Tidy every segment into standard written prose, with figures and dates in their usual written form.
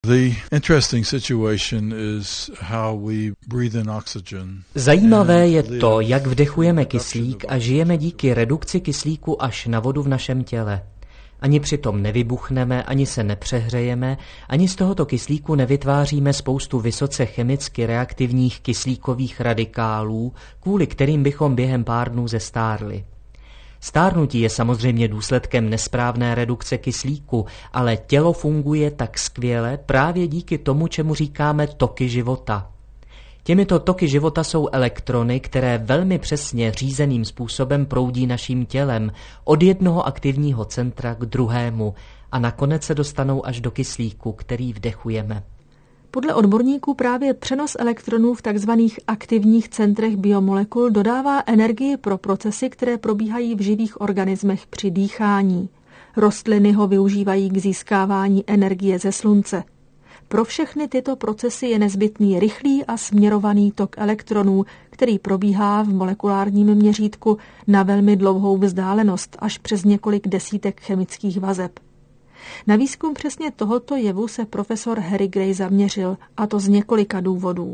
Zajímavé je to, jak vdechujeme kyslík a žijeme díky redukci kyslíku až na vodu v našem těle. Ani přitom nevybuchneme, ani se nepřehřejeme, ani z tohoto kyslíku nevytváříme spoustu vysoce chemicky reaktivních kyslíkových radikálů, kvůli kterým bychom během pár dnů zestárli. Stárnutí je samozřejmě důsledkem nesprávné redukce kyslíku, ale tělo funguje tak skvěle právě díky tomu, čemu říkáme toky života. Těmito toky života jsou elektrony, které velmi přesně řízeným způsobem proudí naším tělem od jednoho aktivního centra k druhému a nakonec se dostanou až do kyslíku, který vdechujeme. Podle odborníků právě přenos elektronů v tzv. Aktivních centrech biomolekul dodává energii pro procesy, které probíhají v živých organismech při dýchání. Rostliny ho využívají k získávání energie ze slunce. Pro všechny tyto procesy je nezbytný rychlý a směrovaný tok elektronů, který probíhá v molekulárním měřítku na velmi dlouhou vzdálenost, až přes několik desítek chemických vazeb. Na výzkum přesně tohoto jevu se profesor Harry Gray zaměřil, a to z několika důvodů.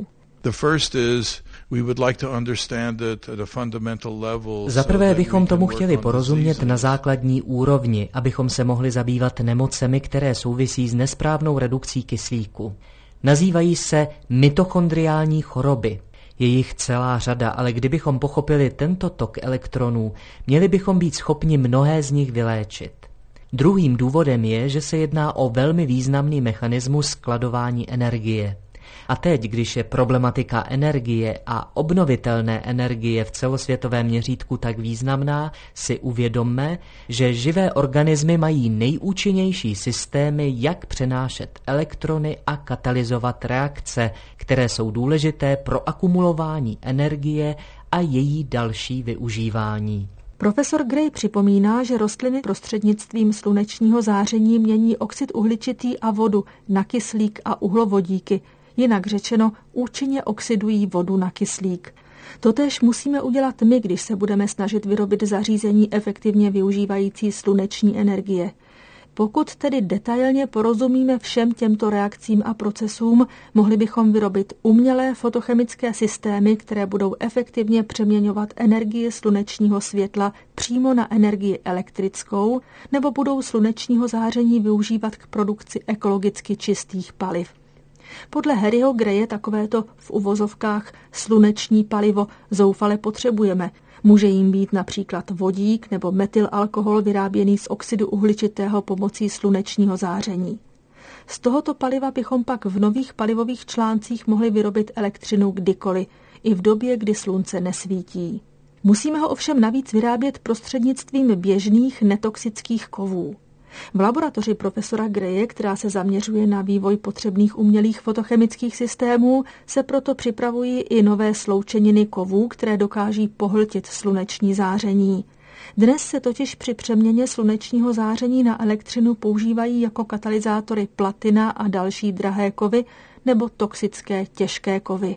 Za prvé bychom tomu chtěli porozumět na základní úrovni, abychom se mohli zabývat nemocemi, které souvisí s nesprávnou redukcí kyslíku. Nazývají se mitochondriální choroby. Je jich celá řada, ale kdybychom pochopili tento tok elektronů, měli bychom být schopni mnohé z nich vyléčit. Druhým důvodem je, že se jedná o velmi významný mechanismus skladování energie. A teď, když je problematika energie a obnovitelné energie v celosvětovém měřítku tak významná, si uvědomme, že živé organismy mají nejúčinnější systémy, jak přenášet elektrony a katalyzovat reakce, které jsou důležité pro akumulování energie a její další využívání. Profesor Gray připomíná, že rostliny prostřednictvím slunečního záření mění oxid uhličitý a vodu na kyslík a uhlovodíky, jinak řečeno účinně oxidují vodu na kyslík. Totéž musíme udělat my, když se budeme snažit vyrobit zařízení efektivně využívající sluneční energie. Pokud tedy detailně porozumíme všem těmto reakcím a procesům, mohli bychom vyrobit umělé fotochemické systémy, které budou efektivně přeměňovat energii slunečního světla přímo na energii elektrickou, nebo budou slunečního záření využívat k produkci ekologicky čistých paliv. Podle Harryho Graye takovéto v uvozovkách sluneční palivo zoufale potřebujeme. Může jim být například vodík nebo metylalkohol vyráběný z oxidu uhličitého pomocí slunečního záření. Z tohoto paliva bychom pak v nových palivových článcích mohli vyrobit elektřinu kdykoliv, i v době, kdy slunce nesvítí. Musíme ho ovšem navíc vyrábět prostřednictvím běžných netoxických kovů. V laboratoři profesora Graye, která se zaměřuje na vývoj potřebných umělých fotochemických systémů, se proto připravují i nové sloučeniny kovů, které dokáží pohltit sluneční záření. Dnes se totiž při přeměně slunečního záření na elektřinu používají jako katalyzátory platina a další drahé kovy nebo toxické těžké kovy.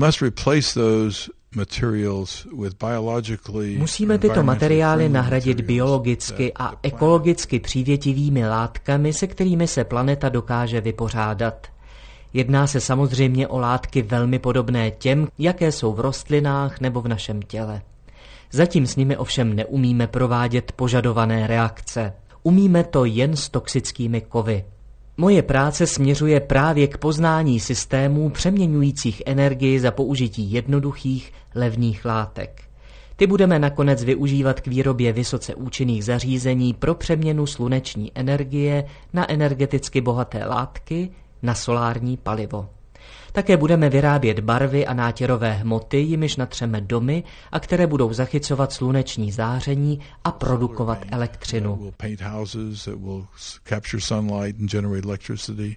Musíme tyto materiály nahradit biologicky a ekologicky přívětivými látkami, se kterými se planeta dokáže vypořádat. Jedná se samozřejmě o látky velmi podobné těm, jaké jsou v rostlinách nebo v našem těle. Zatím s nimi ovšem neumíme provádět požadované reakce. Umíme to jen s toxickými kovy. Moje práce směřuje právě k poznání systémů přeměňujících energii za použití jednoduchých, levných látek. Ty budeme nakonec využívat k výrobě vysoce účinných zařízení pro přeměnu sluneční energie na energeticky bohaté látky, na solární palivo. Také budeme vyrábět barvy a nátěrové hmoty, jimiž natřeme domy a které budou zachycovat sluneční záření a produkovat elektřinu.